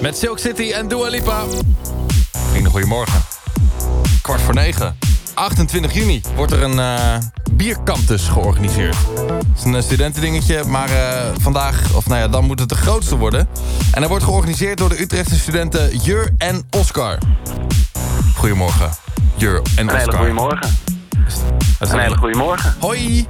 Met Silk City en Dua Lipa. Vrienden, goedemorgen. 8:45. 28 juni wordt er een biercampus georganiseerd. Het is een studentendingetje, maar vandaag, of nou ja, dan moet het de grootste worden. En dat wordt georganiseerd door de Utrechtse studenten Jur en Oscar. Goedemorgen, Jur en Oscar. Een hele goedemorgen. Een hele goedemorgen. Hoi.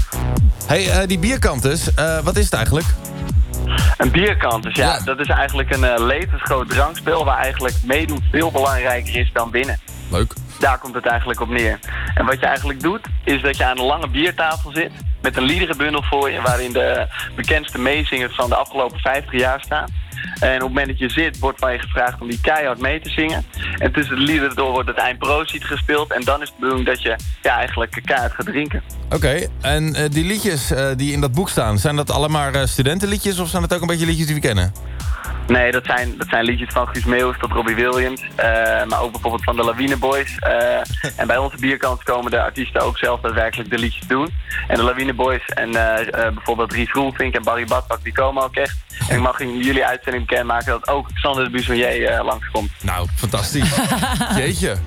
Hey, die biercampus, wat is het eigenlijk? Een biercampus, ja. Dat is eigenlijk een levensgroot drankspel waar eigenlijk meedoen veel belangrijker is dan winnen. Leuk. Daar komt het eigenlijk op neer. En wat je eigenlijk doet, is dat je aan een lange biertafel zit met een liederenbundel voor je, waarin de bekendste meezingers van de afgelopen 50 jaar staan. En op het moment dat je zit, wordt van je gevraagd om die keihard mee te zingen. En tussen de liederen door wordt het eindproostied gespeeld. En dan is het de bedoeling dat je eigenlijk keihard gaat drinken. Oké, en die liedjes die in dat boek staan, zijn dat allemaal studentenliedjes of zijn dat ook een beetje liedjes die we kennen? Nee, dat zijn liedjes van Guus Meeuwis tot Robbie Williams. Maar ook bijvoorbeeld van de Lawine Boys. En bij onze bierkant komen de artiesten ook zelf daadwerkelijk de liedjes doen. En de Lawine Boys en bijvoorbeeld Ries Roelvink en Barry Badbak, die komen ook echt. En ik mag in jullie uitzending bekendmaken dat ook Xander de Buissonnier langskomt. Nou, fantastisch. Jeetje.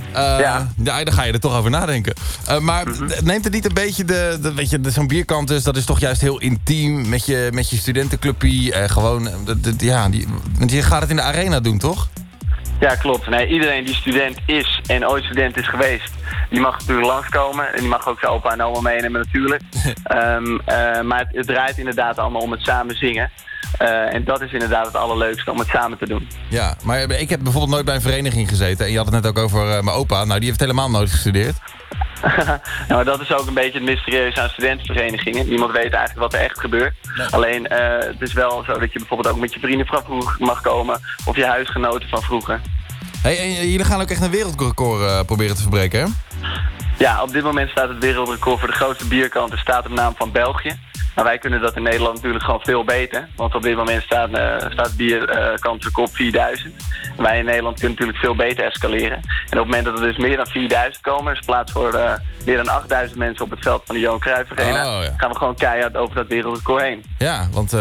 Daar ga je er toch over nadenken. Maar neemt het niet een beetje weet je, zo'n biercampus, dat is toch juist heel intiem met je studentenclubje. Gewoon, want je gaat het in de arena doen, toch? Ja, klopt. Nee, iedereen die student is en ooit student is geweest, die mag natuurlijk langskomen. En die mag ook zijn opa en oma meenemen natuurlijk. Maar het draait inderdaad allemaal om het samen zingen. En dat is inderdaad het allerleukste, om het samen te doen. Ja, maar ik heb bijvoorbeeld nooit bij een vereniging gezeten. En je had het net ook over mijn opa. Nou, die heeft helemaal nooit gestudeerd. Nou, dat is ook een beetje het mysterieuze aan studentenverenigingen. Niemand weet eigenlijk wat er echt gebeurt. Nee. Alleen, het is wel zo dat je bijvoorbeeld ook met je vrienden van vroeger mag komen. Of je huisgenoten van vroeger. Hey, en jullie gaan ook echt een wereldrecord proberen te verbreken, hè? Ja, op dit moment staat het wereldrecord voor de grootste bierkant. Er staat op naam van België. Maar wij kunnen dat in Nederland natuurlijk gewoon veel beter. Want op dit moment staat het bierkantrecord op 4000. En wij in Nederland kunnen natuurlijk veel beter escaleren. En op het moment dat er dus meer dan 4000 komen, is plaats voor meer dan 8000 mensen op het veld van de Johan Cruijff Arena, gaan we gewoon keihard over dat wereldrecord heen. Ja, want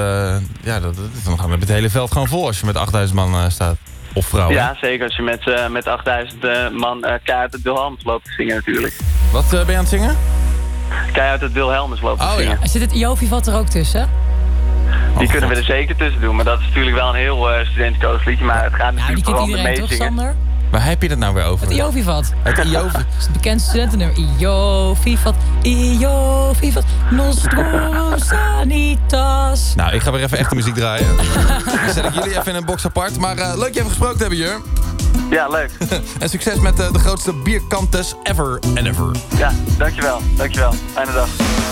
dan gaan we het hele veld gewoon vol als je met 8000 man staat. Of vrouwen. Ja, zeker. Als je met 8000 man keihard het Wilhelmus loopt te zingen natuurlijk. Wat ben je aan het zingen? Keihard het Wilhelmus lopen te zingen. Ja. Zit het Jovivat er ook tussen? Die kunnen we er zeker tussen doen, maar dat is natuurlijk wel een heel studentikoos liedje. Maar het gaat natuurlijk vooral om de meezingen. Toch, Sander? Waar heb je het nou weer over? Het Jovivat. Het Jovivat. Dat is het bekendste studentennummer. Jovivat, nostrum sanitas. Nou, ik ga weer even echte muziek draaien. Dan zet ik jullie even in een box apart. Maar leuk je even gesproken te hebben, Jur. Ja, leuk. En succes met de grootste biercampus ever and ever. Ja, dankjewel. Fijne dag.